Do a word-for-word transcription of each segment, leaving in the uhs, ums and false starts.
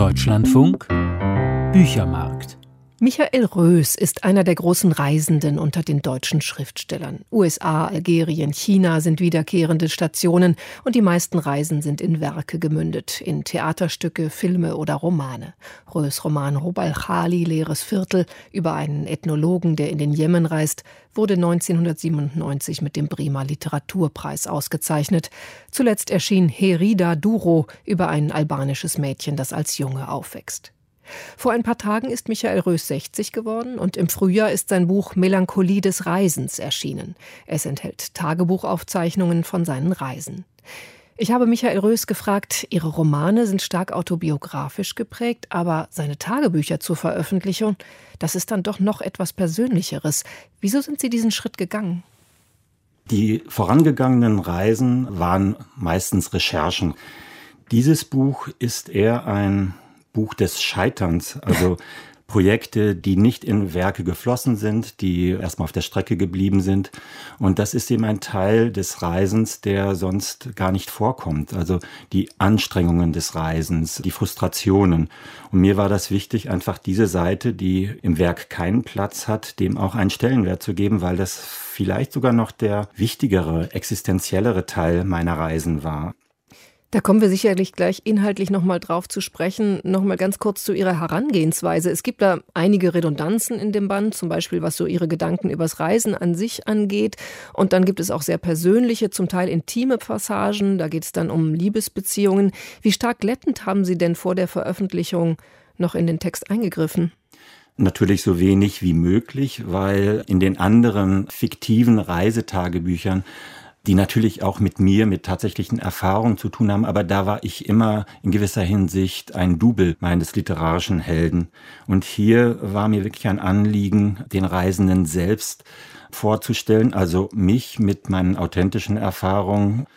Deutschlandfunk Büchermarkt. Michael Rös ist einer der großen Reisenden unter den deutschen Schriftstellern. U S A, Algerien, China sind wiederkehrende Stationen und die meisten Reisen sind in Werke gemündet, in Theaterstücke, Filme oder Romane. Rös' Roman Rub al-Khali, Leeres Viertel, über einen Ethnologen, der in den Jemen reist, wurde neunzehnhundertsiebenundneunzig mit dem Bremer Literaturpreis ausgezeichnet. Zuletzt erschien Herida Duro über ein albanisches Mädchen, das als Junge aufwächst. Vor ein paar Tagen ist Michael Rös sechzig geworden und im Frühjahr ist sein Buch Melancholie des Reisens erschienen. Es enthält Tagebuchaufzeichnungen von seinen Reisen. Ich habe Michael Rös gefragt, Ihre Romane sind stark autobiografisch geprägt, aber seine Tagebücher zur Veröffentlichung, das ist dann doch noch etwas Persönlicheres. Wieso sind Sie diesen Schritt gegangen? Die vorangegangenen Reisen waren meistens Recherchen. Dieses Buch ist eher ein Buch des Scheiterns, also Projekte, die nicht in Werke geflossen sind, die erstmal auf der Strecke geblieben sind. Und das ist eben ein Teil des Reisens, der sonst gar nicht vorkommt. Also die Anstrengungen des Reisens, die Frustrationen. Und mir war das wichtig, einfach diese Seite, die im Werk keinen Platz hat, dem auch einen Stellenwert zu geben, weil das vielleicht sogar noch der wichtigere, existenziellere Teil meiner Reisen war. Da kommen wir sicherlich gleich inhaltlich noch mal drauf zu sprechen. Noch mal ganz kurz zu Ihrer Herangehensweise. Es gibt da einige Redundanzen in dem Band, zum Beispiel was so Ihre Gedanken übers Reisen an sich angeht. Und dann gibt es auch sehr persönliche, zum Teil intime Passagen. Da geht es dann um Liebesbeziehungen. Wie stark glättend haben Sie denn vor der Veröffentlichung noch in den Text eingegriffen? Natürlich so wenig wie möglich, weil in den anderen fiktiven Reisetagebüchern, die natürlich auch mit mir, mit tatsächlichen Erfahrungen zu tun haben, aber da war ich immer in gewisser Hinsicht ein Double meines literarischen Helden. Und hier war mir wirklich ein Anliegen, den Reisenden selbst vorzustellen, also mich mit meinen authentischen Erfahrungen,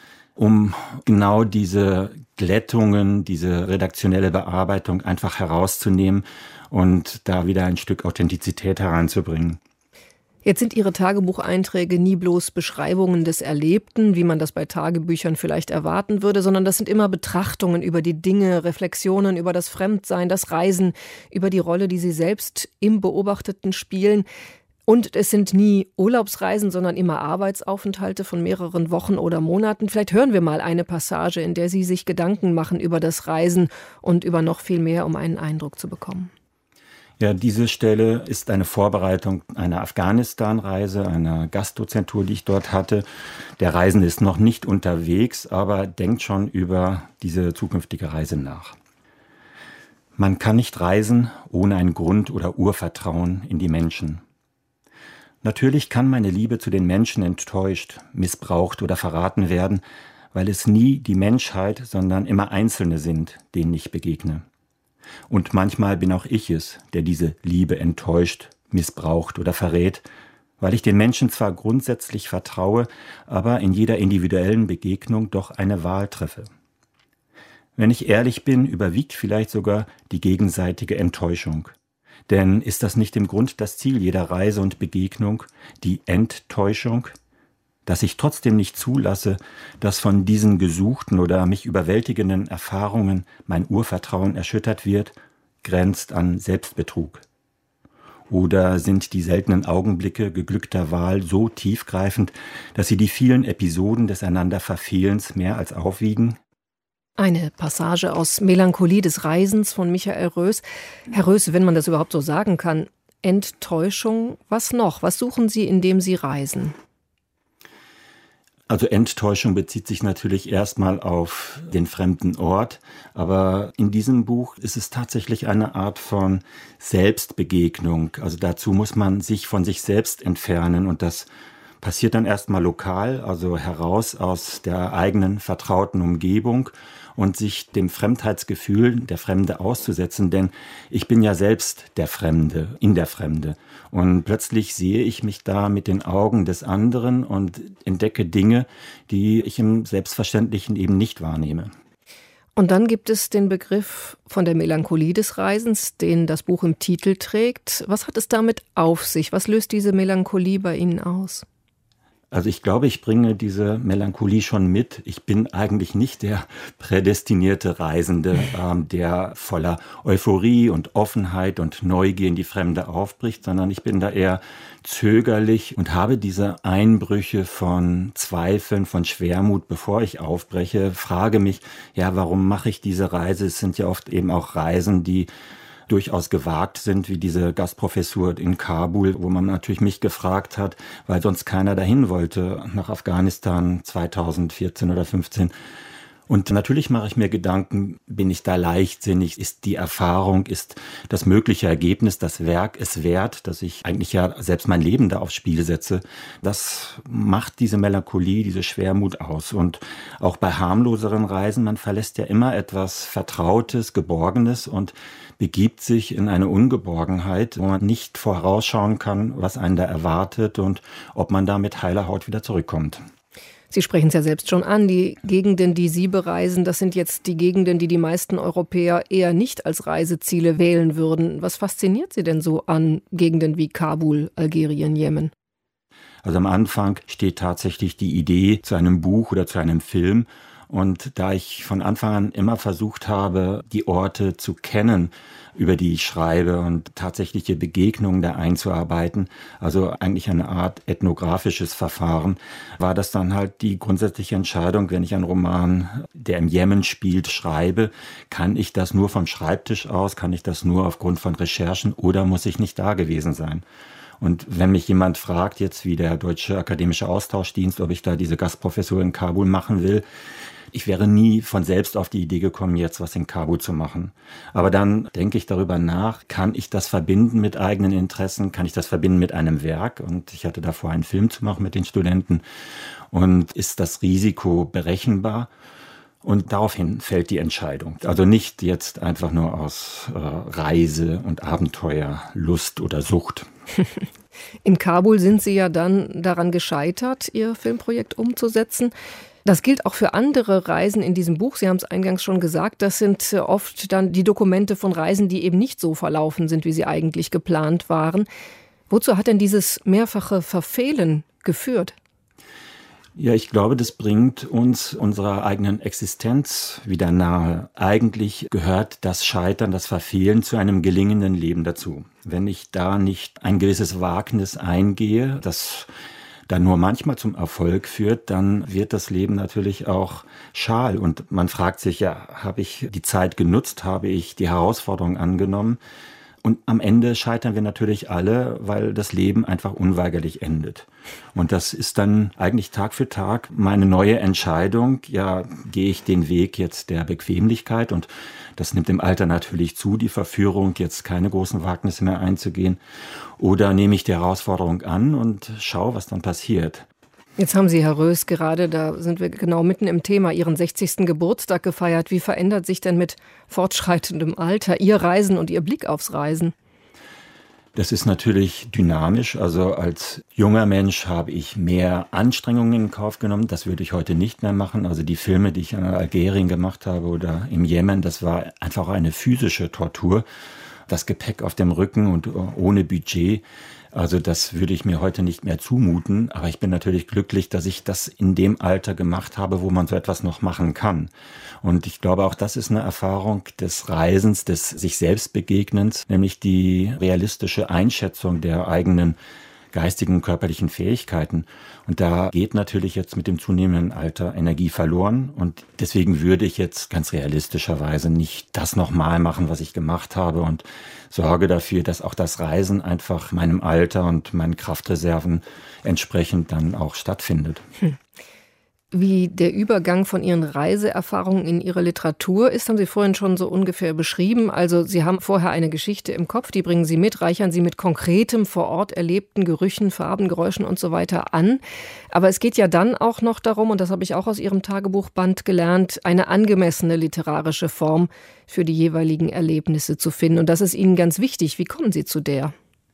um genau diese Glättungen, diese redaktionelle Bearbeitung einfach herauszunehmen und da wieder ein Stück Authentizität hereinzubringen. Jetzt sind Ihre Tagebucheinträge nie bloß Beschreibungen des Erlebten, wie man das bei Tagebüchern vielleicht erwarten würde, sondern das sind immer Betrachtungen über die Dinge, Reflexionen über das Fremdsein, das Reisen, über die Rolle, die Sie selbst im Beobachteten spielen. Und es sind nie Urlaubsreisen, sondern immer Arbeitsaufenthalte von mehreren Wochen oder Monaten. Vielleicht hören wir mal eine Passage, in der Sie sich Gedanken machen über das Reisen und über noch viel mehr, um einen Eindruck zu bekommen. Ja, diese Stelle ist eine Vorbereitung einer Afghanistan-Reise, einer Gastdozentur, die ich dort hatte. Der Reisende ist noch nicht unterwegs, aber denkt schon über diese zukünftige Reise nach. Man kann nicht reisen ohne ein Grund- oder Urvertrauen in die Menschen. Natürlich kann meine Liebe zu den Menschen enttäuscht, missbraucht oder verraten werden, weil es nie die Menschheit, sondern immer Einzelne sind, denen ich begegne. Und manchmal bin auch ich es, der diese Liebe enttäuscht, missbraucht oder verrät, weil ich den Menschen zwar grundsätzlich vertraue, aber in jeder individuellen Begegnung doch eine Wahl treffe. Wenn ich ehrlich bin, überwiegt vielleicht sogar die gegenseitige Enttäuschung. Denn ist das nicht im Grund das Ziel jeder Reise und Begegnung, die Enttäuschung? Dass ich trotzdem nicht zulasse, dass von diesen gesuchten oder mich überwältigenden Erfahrungen mein Urvertrauen erschüttert wird, grenzt an Selbstbetrug. Oder sind die seltenen Augenblicke geglückter Wahl so tiefgreifend, dass sie die vielen Episoden des Einanderverfehlens mehr als aufwiegen? Eine Passage aus Melancholie des Reisens von Michael Rös. Herr Rös, wenn man das überhaupt so sagen kann, Enttäuschung, was noch? Was suchen Sie, indem Sie reisen? Also Enttäuschung bezieht sich natürlich erstmal auf den fremden Ort, aber in diesem Buch ist es tatsächlich eine Art von Selbstbegegnung. Also dazu muss man sich von sich selbst entfernen und das passiert dann erstmal lokal, also heraus aus der eigenen vertrauten Umgebung und sich dem Fremdheitsgefühl der Fremde auszusetzen, denn ich bin ja selbst der Fremde, in der Fremde. Und plötzlich sehe ich mich da mit den Augen des anderen und entdecke Dinge, die ich im Selbstverständlichen eben nicht wahrnehme. Und dann gibt es den Begriff von der Melancholie des Reisens, den das Buch im Titel trägt. Was hat es damit auf sich? Was löst diese Melancholie bei Ihnen aus? Also ich glaube, ich bringe diese Melancholie schon mit. Ich bin eigentlich nicht der prädestinierte Reisende, ähm, der voller Euphorie und Offenheit und Neugier in die Fremde aufbricht, sondern ich bin da eher zögerlich und habe diese Einbrüche von Zweifeln, von Schwermut, bevor ich aufbreche, frage mich, ja, warum mache ich diese Reise? Es sind ja oft eben auch Reisen, die durchaus gewagt sind, wie diese Gastprofessur in Kabul, wo man natürlich mich gefragt hat, weil sonst keiner dahin wollte, nach Afghanistan zweitausendvierzehn oder fünfzehn. Und natürlich mache ich mir Gedanken, bin ich da leichtsinnig? Ist die Erfahrung, ist das mögliche Ergebnis, das Werk es wert, dass ich eigentlich ja selbst mein Leben da aufs Spiel setze? Das macht diese Melancholie, diese Schwermut aus. Und auch bei harmloseren Reisen, man verlässt ja immer etwas Vertrautes, Geborgenes und begibt sich in eine Ungeborgenheit, wo man nicht vorausschauen kann, was einen da erwartet und ob man da mit heiler Haut wieder zurückkommt. Sie sprechen es ja selbst schon an, die Gegenden, die Sie bereisen, das sind jetzt die Gegenden, die die meisten Europäer eher nicht als Reiseziele wählen würden. Was fasziniert Sie denn so an Gegenden wie Kabul, Algerien, Jemen? Also am Anfang steht tatsächlich die Idee zu einem Buch oder zu einem Film. Und da ich von Anfang an immer versucht habe, die Orte zu kennen, über die ich schreibe und tatsächliche Begegnungen da einzuarbeiten, also eigentlich eine Art ethnografisches Verfahren, war das dann halt die grundsätzliche Entscheidung, wenn ich einen Roman, der im Jemen spielt, schreibe, kann ich das nur vom Schreibtisch aus, kann ich das nur aufgrund von Recherchen oder muss ich nicht da gewesen sein? Und wenn mich jemand fragt, jetzt wie der Deutsche Akademische Austauschdienst, ob ich da diese Gastprofessur in Kabul machen will, ich wäre nie von selbst auf die Idee gekommen, jetzt was in Kabul zu machen. Aber dann denke ich darüber nach, kann ich das verbinden mit eigenen Interessen? Kann ich das verbinden mit einem Werk? Und ich hatte davor, einen Film zu machen mit den Studenten. Und ist das Risiko berechenbar? Und daraufhin fällt die Entscheidung. Also nicht jetzt einfach nur aus äh, Reise und Abenteuer, Lust oder Sucht. In Kabul sind Sie ja dann daran gescheitert, Ihr Filmprojekt umzusetzen. Das gilt auch für andere Reisen in diesem Buch. Sie haben es eingangs schon gesagt, das sind oft dann die Dokumente von Reisen, die eben nicht so verlaufen sind, wie sie eigentlich geplant waren. Wozu hat denn dieses mehrfache Verfehlen geführt? Ja, ich glaube, das bringt uns unserer eigenen Existenz wieder nahe. Eigentlich gehört das Scheitern, das Verfehlen zu einem gelingenden Leben dazu. Wenn ich da nicht ein gewisses Wagnis eingehe, das dann nur manchmal zum Erfolg führt, dann wird das Leben natürlich auch schal. Und man fragt sich ja, habe ich die Zeit genutzt, habe ich die Herausforderung angenommen? Und am Ende scheitern wir natürlich alle, weil das Leben einfach unweigerlich endet. Und das ist dann eigentlich Tag für Tag meine neue Entscheidung. Ja, gehe ich den Weg jetzt der Bequemlichkeit? Und das nimmt im Alter natürlich zu, die Verführung, jetzt keine großen Wagnisse mehr einzugehen. Oder nehme ich die Herausforderung an und schaue, was dann passiert. Jetzt haben Sie, Herr Rös, gerade, da sind wir genau mitten im Thema, Ihren sechzigsten Geburtstag gefeiert. Wie verändert sich denn mit fortschreitendem Alter Ihr Reisen und Ihr Blick aufs Reisen? Das ist natürlich dynamisch. Also als junger Mensch habe ich mehr Anstrengungen in Kauf genommen. Das würde ich heute nicht mehr machen. Also die Filme, die ich in Algerien gemacht habe oder im Jemen, das war einfach eine physische Tortur. Das Gepäck auf dem Rücken und ohne Budget. Also das würde ich mir heute nicht mehr zumuten, aber ich bin natürlich glücklich, dass ich das in dem Alter gemacht habe, wo man so etwas noch machen kann. Und ich glaube, auch das ist eine Erfahrung des Reisens, des sich selbst Begegnens, nämlich die realistische Einschätzung der eigenen geistigen, körperlichen Fähigkeiten. Und da geht natürlich jetzt mit dem zunehmenden Alter Energie verloren. Und deswegen würde ich jetzt ganz realistischerweise nicht das nochmal machen, was ich gemacht habe und sorge dafür, dass auch das Reisen einfach meinem Alter und meinen Kraftreserven entsprechend dann auch stattfindet. Hm. Wie der Übergang von Ihren Reiseerfahrungen in Ihre Literatur ist, haben Sie vorhin schon so ungefähr beschrieben. Also Sie haben vorher eine Geschichte im Kopf, die bringen Sie mit, reichern Sie mit konkretem vor Ort erlebten Gerüchen, Farben, Geräuschen und so weiter an. Aber es geht ja dann auch noch darum, und das habe ich auch aus Ihrem Tagebuchband gelernt, eine angemessene literarische Form für die jeweiligen Erlebnisse zu finden. Und das ist Ihnen ganz wichtig. Wie kommen Sie zu der?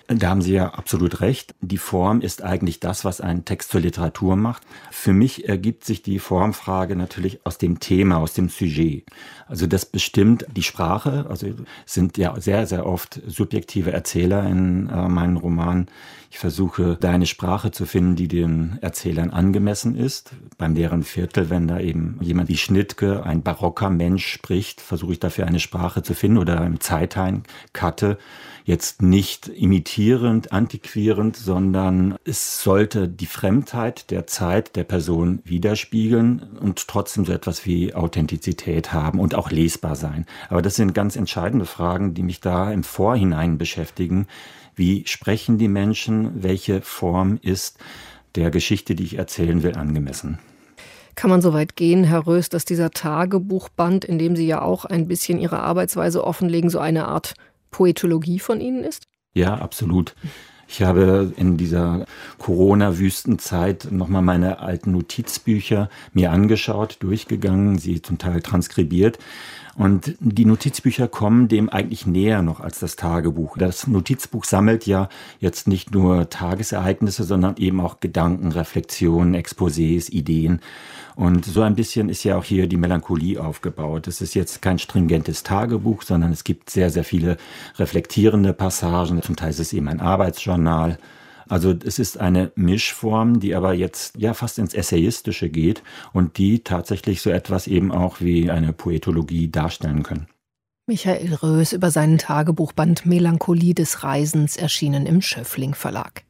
Da haben Sie ja absolut recht. Die Form ist eigentlich das, was einen Text zur Literatur macht. Für mich ergibt sich die Formfrage natürlich aus dem Thema, aus dem Sujet. Also das bestimmt die Sprache. Also es sind ja sehr, sehr oft subjektive Erzähler in äh, meinen Romanen. Ich versuche, da eine Sprache zu finden, die den Erzählern angemessen ist. Beim leeren Viertel, wenn da eben jemand wie Schnittke, ein barocker Mensch, spricht, versuche ich dafür eine Sprache zu finden. Oder im Zeithain Katte, jetzt nicht imitierend, antiquierend, sondern es sollte die Fremdheit der Zeit der Person widerspiegeln und trotzdem so etwas wie Authentizität haben und auch lesbar sein. Aber das sind ganz entscheidende Fragen, die mich da im Vorhinein beschäftigen. Wie sprechen die Menschen? Welche Form ist der Geschichte, die ich erzählen will, angemessen? Kann man so weit gehen, Herr Roes, dass dieser Tagebuchband, in dem Sie ja auch ein bisschen Ihre Arbeitsweise offenlegen, so eine Art Poetologie von Ihnen ist? Ja, absolut. Ich habe in dieser Corona-Wüstenzeit nochmal meine alten Notizbücher mir angeschaut, durchgegangen, sie zum Teil transkribiert. Und die Notizbücher kommen dem eigentlich näher noch als das Tagebuch. Das Notizbuch sammelt ja jetzt nicht nur Tagesereignisse, sondern eben auch Gedanken, Reflexionen, Exposés, Ideen. Und so ein bisschen ist ja auch hier die Melancholie aufgebaut. Es ist jetzt kein stringentes Tagebuch, sondern es gibt sehr, sehr viele reflektierende Passagen. Zum Teil ist es eben ein Arbeitsjournal. Also es ist eine Mischform, die aber jetzt ja fast ins Essayistische geht und die tatsächlich so etwas eben auch wie eine Poetologie darstellen können. Michael Roes über seinen Tagebuchband Melancholie des Reisens, erschienen im Schöffling Verlag.